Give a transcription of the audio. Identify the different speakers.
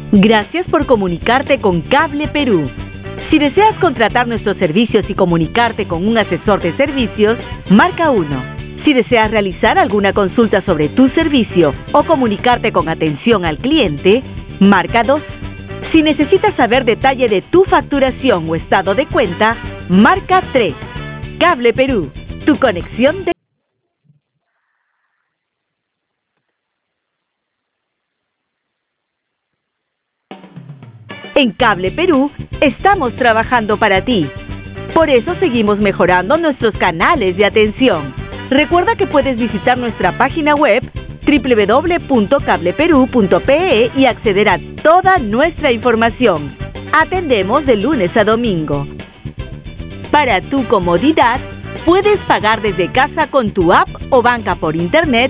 Speaker 1: Gracias por comunicarte con Cable Perú. Si deseas contratar nuestros servicios y comunicarte con un asesor de servicios, marca 1. Si deseas realizar alguna consulta sobre tu servicio o comunicarte con atención al cliente, marca 2. Si necesitas saber detalle de tu facturación o estado de cuenta, marca 3. Cable Perú, tu conexión de... En Cable Perú estamos trabajando para ti. Por eso seguimos mejorando nuestros canales de atención. Recuerda que puedes visitar nuestra página web www.cableperu.pe y acceder a toda nuestra información. Atendemos de lunes a domingo. Para tu comodidad, puedes pagar desde casa con tu app o banca por internet